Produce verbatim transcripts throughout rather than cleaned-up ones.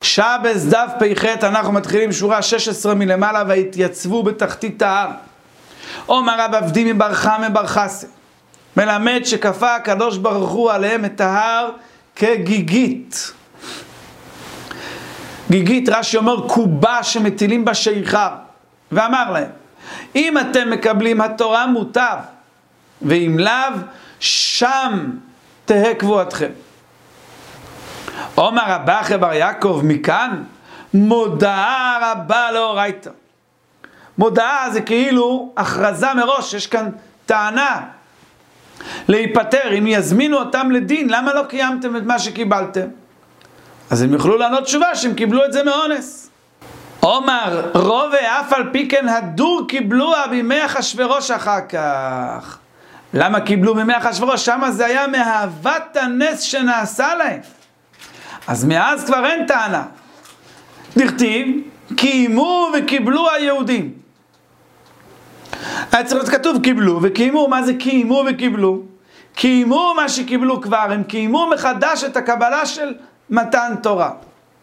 שבס דף פ"ח, אנחנו מתחילים שורה שש עשרה מלמעלה, והתייצבו בתחתית ההר. אומר רב עבדי מבר חמא בר חסה, מלמד שכפה הקדוש ברוך הוא עליהם את ההר כגיגית. גיגית, רש"י אומר קובה שמטילים בה שיכר, ואמר להם, אם אתם מקבלים התורה מוטב, ואם לאו, שם תהא קבועתכם. אומר רבא אחי בר יעקב, מכאן מודעה רבה לאורייתא. מודעה זה כאילו הכרזה מראש, יש כאן טענה להיפטר. אם יזמינו אותם לדין, למה לא קיימתם את מה שקיבלתם? אז הם יוכלו לענות תשובה שהם קיבלו את זה מאונס. אומר רובה אף על פי כן הדור קיבלוה בימי אחשוורוש אחר כך. למה קיבלו בימי אחשוורוש? שמה זה היה מאהבת הנס שנעשה להם. אז מאז כבר אין טענה. דכתיב, קיימו וקיבלו היהודים. היה צריך להיות כתוב קיבלו וקיימו. מה זה קיימו וקיבלו? קיימו מה שקיבלו כבר, הם קיימו מחדש את הקבלה של מתן תורה.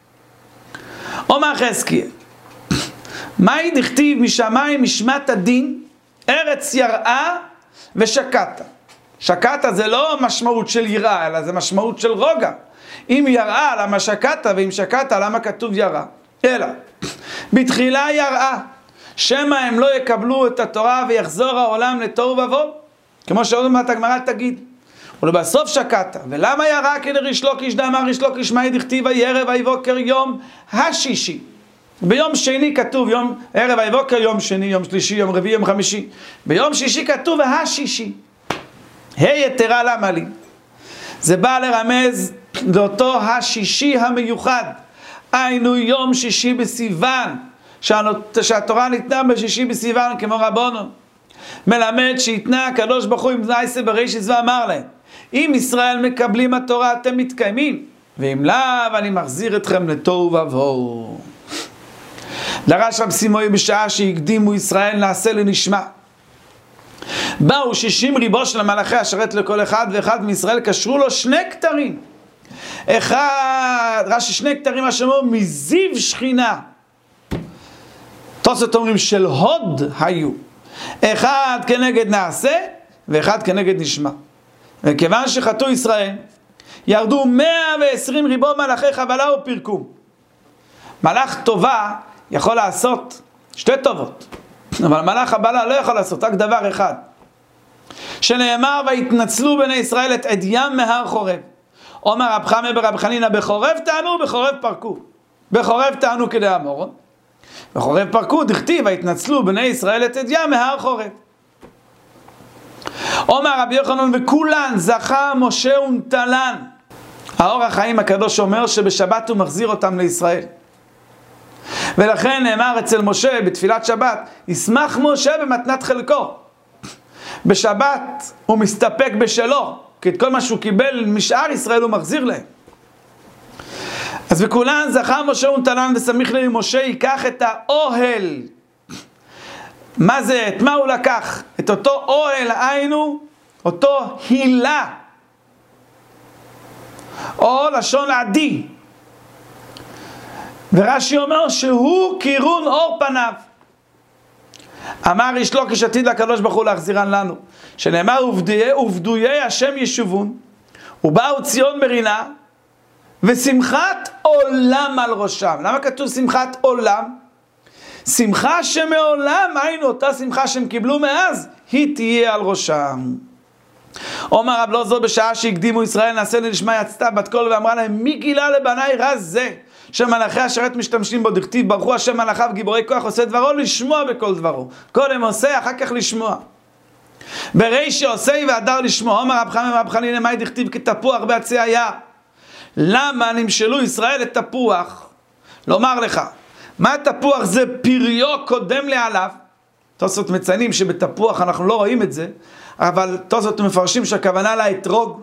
אומר חזקיה, מהי דכתיב משמיים משמת הדין, ארץ יראה ושקעת. שקעת זה לא משמעות של יראה, אלא זה משמעות של רוגע. אם יראה, למה שקעת, ואם שקעת, למה כתוב יראה? אלא, בתחילה יראה, שמא הם לא יקבלו את התורה ויחזור העולם לתוהו ובוהו, כמו שעוד מעט הגמרא תגיד. ולבסוף שקעת. ולמה יראה? כי לריש לוקיש דאמר ריש לוקיש, מהי דכתיב ערב ויבוקר יום השישי. ביום שני כתוב יום ערב ויבוקר, יום שני, יום שלישי, יום רביעי, יום חמישי. ביום שישי כתוב השישי. היי יתרה למה לי? זה בא לרמז לאותו השישי המיוחד. היינו יום שישי בסיוון, שהתורה ניתנה בשישי בסיוון כמו רבונו. מלמד שיתנה הקדוש ברוך הוא עם זייסה בראשית ואמר להם, אם ישראל מקבלים התורה אתם מתקיימים, ואם לאו אני מחזיר אתכם לתוהו ובוהו. דרש רב סימוי בשעה שהקדימו ישראל נעשה לנשמע. באו שישים ריבו של המלאכי השרת לכל אחד ואחד מישראל, קשרו לו שני כתרים. אחד, רש"י שני כתרים השמו מזיו שכינה. תוספות אומרים של הוד היו. אחד כנגד נעשה ואחד כנגד נשמע. וכיוון שחטאו ישראל, ירדו מאה ועשרים ריבו מלאכי חבלה ופרקו. מלאך טובה יכול לעשות שתי טובות, אבל מלאך חבלה לא יכול לעשות רק דבר אחד. שנאמר והתנצלו בני ישראל את עדיים מהר חורב. אומר רב חמא ברב חנינא, בחורב טענו בחורב פרקו. בחורב טענו כדי אמורון, בחורב פרקו, דכתיב והתנצלו בני ישראל את עדיים מהר חורב. אומר רבי יוחנן, וכולן זכה משה ונטלן. האור החיים הקדוש אומר שבשבת הוא מחזיר אותם לישראל. ולכן נאמר אצל משה בתפילת שבת, ישמח משה במתנת חלקו. בשבת הוא מסתפק בשלו, כי את כל מה שהוא קיבל משאר ישראל הוא מחזיר להם. אז בכולן זכה משה ונטלן, ושמיך לי משה ייקח את האוהל. מה זה? את מה הוא לקח? את אותו אוהל, היינו אותו הילה, או לשון עדי. ורש"י אומר שהוא קירון אור פניו. אמר ריש לוקיש עתיד לקדוש ברוך הוא להחזירן לנו, שנאמר ובדויי השם ישובון, ובאו ציון מרינה, ושמחת עולם על ראשם. למה כתוב שמחת עולם? שמחה שמעולם, היינו אותה שמחה שהם קיבלו מאז, היא תהיה על ראשם. אומר רב לא זו בשעה שהקדימו ישראל נעשה לנשמע, יצתה בת קול ואמרה להם, מי גילה לבניי רז זה שמלאכי השרת משתמשים בו? דכתיב ברכו השם מלאכיו גיבורי כוח עושה דברו, לשמוע בכל דברו. קודם עושה אחר כך לשמוע. ברישי עושה והדר לשמוע. אומר רב חמא רב חנינא, מהי דכתיב כתפוח בעצי היער? למה נמשלו ישראל את תפוח? לומר לך, מה תפוח? זה פריו קודם לעליו. תוספות מציינים שבתפוח אנחנו לא רואים את זה, אבל תוספות מפרשים שהכוונה לאתרוג.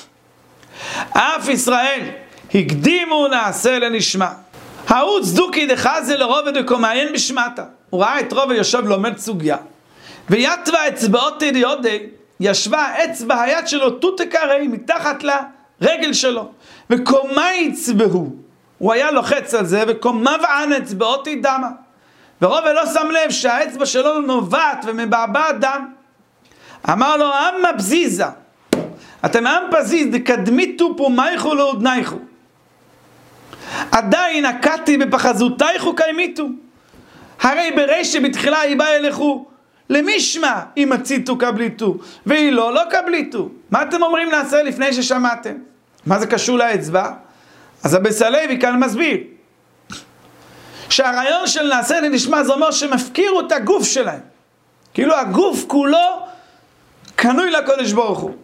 אף ישראל הקדימו נעשה לנשמע. ההוא צדוקי דחזה לרובד וקומיין בשמטה. הוא ראה את רובד יושב לומד סוגיה, ויתווה אצבעות ידיעודי, ישבה אצבע היד שלו תותקרי מתחת לרגל שלו, וקומי יצבהו, הוא היה לוחץ על זה, וקומה וען אצבעות דמה. ורובה לא שם לב שהאצבע שלו נובעת ומבעבע דם. אמר לו, אמה בזיזה, אתם עם פזיז, דקדמיתו פה מייכו לעודנייכו. עדיין הקטי בפחזותייכו קיימיתו. הרי בריש שבתחילה היא באה אליכו, למשמע אם הציתו קבליתו, והיא לא, לא קבליתו. מה אתם אומרים נעשה לפני ששמעתם? מה זה קשור לאצבע? אז הבסלוי כאן מסביר. שהרעיון של נעשה לנשמע זה אומר שמפקירו את הגוף שלהם. כאילו הגוף כולו קנוי לקודש ברוך הוא.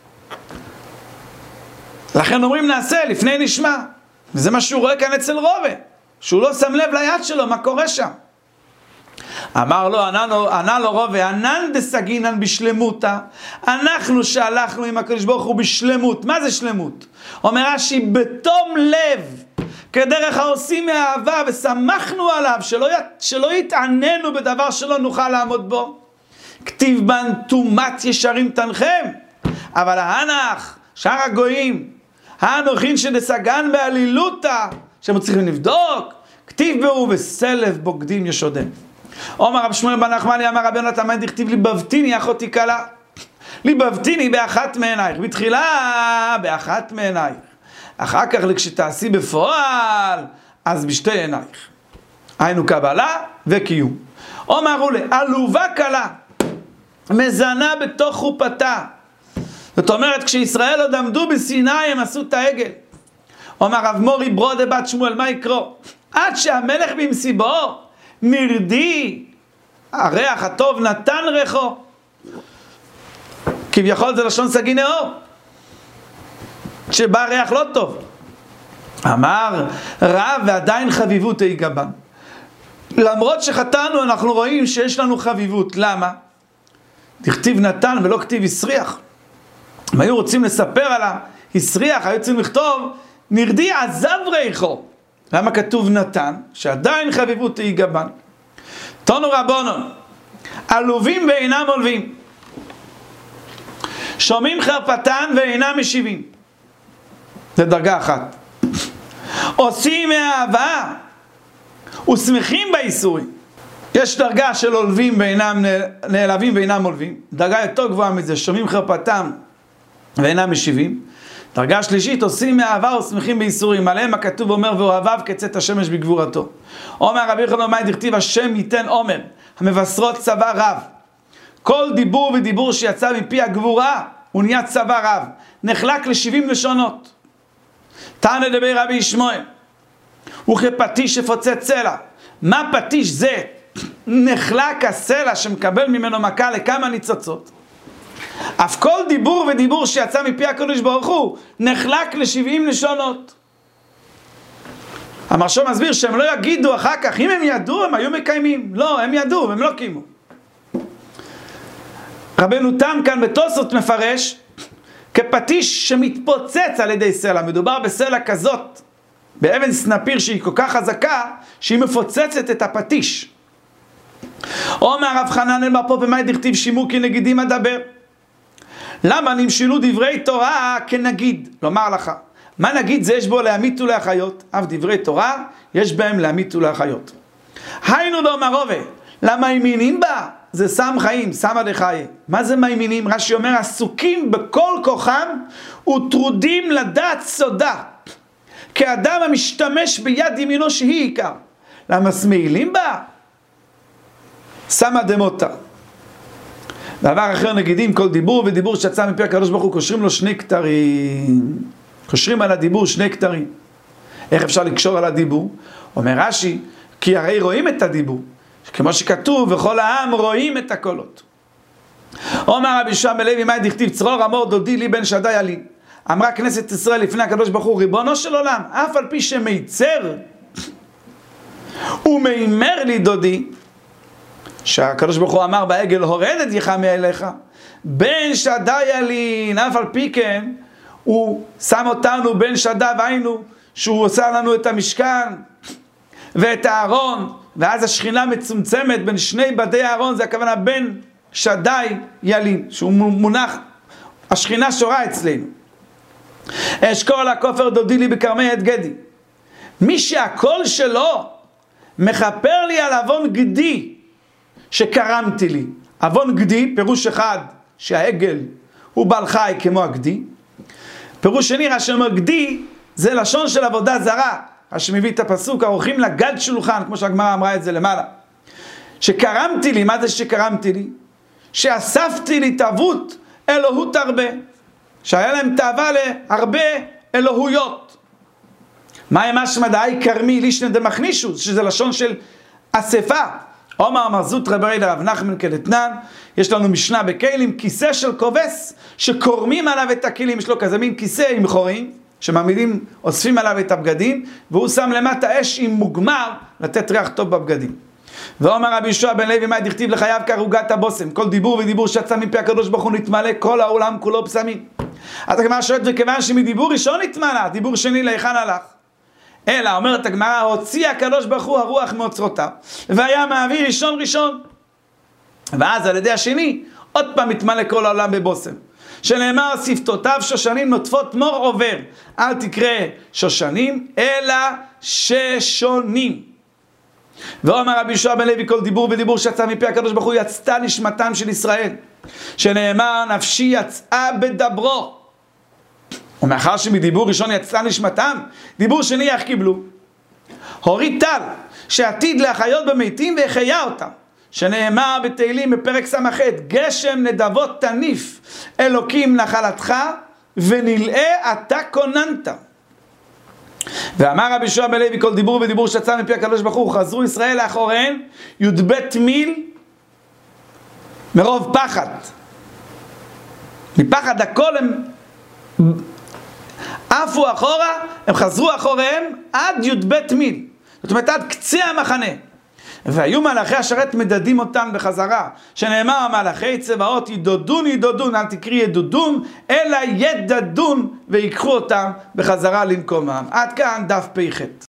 לכן אומרים נעשה לפני נשמע. וזה מה שהוא רואה כאן אצל רובה. שהוא לא שם לב ליד שלו, מה קורה שם. אמר לו, ענה לו רובה, ענן דסגינן בשלמותה. אנחנו שהלכנו עם הקודש ברוך הוא בשלמות. מה זה שלמות? אומר רש"י, בתום לב. כדרך העושים מאהבה, ושמחנו עליו, שלא, שלא יתעננו בדבר שלא נוכל לעמוד בו. כתיב בן תומת ישרים תנחם. אבל ההנח, שאר הגויים, האנוכין שנסגן בעלילותה, שהם צריכים לבדוק, כתיב בו וסלב בוגדים ישודם. אומר רב שמואל בן נחמני, אמר רבי יונתן מן דכתיב ליבבתיני אחותי כלה. ליבבתיני באחת מעינייך, בתחילה באחת מעינייך. אחר כך כשתעשי בפועל, אז בשתי עינייך. היינו קבלה וקיום. אומרו לי, עלובה קלה, מזנה בתוך חופתה. זאת אומרת, כשישראל עוד עמדו בסיני, הם עשו את העגל. אומר רב מורי ברודה בת שמואל, מה יקרו? עד שהמלך במסיבו, מרדי, הריח הטוב נתן ריחו. כביכול זה לשון סגי נאור. שבא ריח לא טוב. אמר רב ועדיין חביבות היא גבן. למרות שחטאנו אנחנו רואים שיש לנו חביבות. למה? דכתיב נתן ולא כתיב הסריח. אם היו רוצים לספר על ההסריח, היו רוצים לכתוב נרדי עזב ריחו. למה כתוב נתן? שעדיין חביבות היא גבן. תונו רבונון, עלובים ואינם עולבים, שומעים חרפתן ואינם משיבים. זה דרגה אחת. עושים מאהבה ושמחים באיסורים. יש דרגה של עולבים ואינם נעלבים ואינם עולבים. דרגה יותר גבוהה מזה, שומעים חרפתם ואינם משיבים. דרגה שלישית, עושים מאהבה ושמחים באיסורים. עליהם הכתוב אומר ואוהביו כצאת השמש בגבורתו. אומר רבי יוחנן מאי דכתיב השם ייתן עומר, המבשרות צבא רב. כל דיבור ודיבור שיצא מפי הגבורה הוא נהיה צבא רב. נחלק לשבעים לשונות. תנא דבר רבי ישמעאל, וכפטיש שפוצץ סלע. מה פטיש זה? נחלק הסלע שמקבל ממנו מכה לכמה ניצוצות. אף כל דיבור ודיבור שיצא מפי הקדוש ברוך הוא נחלק לשבעים לשונות. המרשום מסביר שהם לא יגידו אחר כך, אם הם ידעו הם היו מקיימים. לא, הם ידעו והם לא קיימו. רבנו תם כאן בתוספות מפרש כפטיש שמתפוצץ על ידי סלע. מדובר בסלע כזאת, באבן סנפיר שהיא כל כך חזקה שהיא מפוצצת את הפטיש. אומר רב חנן בר פופא מאי דכתיב שימעו כנגידים אדבר. למה נמשלו דברי תורה כנגיד? לומר לך, מה נגיד זה יש בו להמית ולהחיות? אף דברי תורה יש בהם להמית ולהחיות. היינו דאמר רובה, למה מאמינים בה? זה סם חיים, סמא דחיה. מה זה מאמינים? רש"י אומר, עסוקים בכל כוחם וטרודים לדעת סודה. כאדם המשתמש ביד ימינו שהיא עיקר. למה סמאילים בה? סמא דמותא. דבר אחר נגידים, כל דיבור ודיבור שיצא מפי הקדוש ברוך הוא, קושרים לו שני כתרים. קושרים על הדיבור שני כתרים. איך אפשר לקשור על הדיבור? אומר רש"י, כי הרי רואים את הדיבור. כמו שכתוב, וכל העם רואים את הקולות. אומר רבי יהושע בן לוי מאי דכתיב צרור אמור דודי לי בן שדי ילין. אמרה כנסת ישראל לפני הקדוש ברוך הוא, ריבונו של עולם, אף על פי שמיצר ומימר לי דודי, שהקדוש ברוך הוא אמר בעגל הורד את יחמי אליך, בן שדי ילין, אף על פי כן הוא שם אותנו בן שדה, והיינו שהוא עושה לנו את המשכן ואת הארון, ואז השכינה מצומצמת בין שני בדי הארון, זה הכוונה בין שדי ילין, שהוא מונח, השכינה שורה אצלנו. אשכול הכופר דודי לי בכרמי עד גדי, מי שהקול שלו מכפר לי על אבון גדי שקרמתי לי. אבון גדי, פירוש אחד, שהעגל הוא בעל חי כמו הגדי. פירוש שני, רש"י אומר גדי, זה לשון של עבודה זרה. רש"י מביא את הפסוק, עורכים לגד שולחן, כמו שהגמרא אמרה את זה למעלה. שקרמתי לי, מה זה שקרמתי לי? שאספתי לי תאוות אלוהות הרבה. שהיה להם תאווה להרבה אלוהויות. מה עם משמע קרמי לישנא דמכנישוס, שזה לשון של אספה. אומר מרזות רבי רב נחמן כדתנן, יש לנו משנה בכלים, כיסא של כובס שקורמים עליו את הכלים, יש לו כזה מין כיסא עם חורים, שמעמידים, אוספים עליו את הבגדים, והוא שם למטה אש עם מוגמר לתת ריח טוב בבגדים. ואומר רבי יהושע בן לוי, מה דכתיב לחייו כערוגת הבושם, כל דיבור ודיבור שיצא מפי הקדוש ברוך הוא נתמלא כל העולם כולו פסמים. אז הגמרא שואלת, וכיוון שמדיבור ראשון נתמלא, דיבור שני להיכן הלך? אלא אומרת הגמרא, הוציא הקדוש ברוך הוא הרוח מאוצרותיו, והיה מעביר ראשון ראשון. ואז על ידי השני, עוד פעם מתמלא כל העולם בבושם. שנאמר, שפתותיו שושנים נוטפות מור עובר. אל תקרא שושנים, אלא ששונים. ואומר רבי יהושע בן לוי, כל דיבור ודיבור שיצא מפי הקדוש ברוך הוא יצתה נשמתם של ישראל. שנאמר, נפשי יצאה בדברו. ומאחר שמדיבור ראשון יצאה נשמתם, דיבור שני איך קיבלו? הוריד טל, שעתיד להחיות במתים והחיה אותם. שנאמר בתהילים בפרק ס"ח, גשם נדבות תניף אלוקים נחלתך ונלאה אתה כוננת. ואמר רבי יהושע בן לוי, כל דיבור ודיבור שיצא מפי הקדוש ברוך הוא חזרו ישראל לאחוריהם י"ב מיל מרוב פחד. מפחד הכל הם עפו אחורה, הם חזרו אחוריהם עד י"ב מיל, זאת אומרת עד קצה המחנה. והיו מלאכי השרת מדדים אותן בחזרה, שנאמר מלאכי צבאות ידודון ידודון, אל תקרי ידודון אלא ידדון, ויקחו אותם בחזרה למקומם. עד כאן דף פ"ח.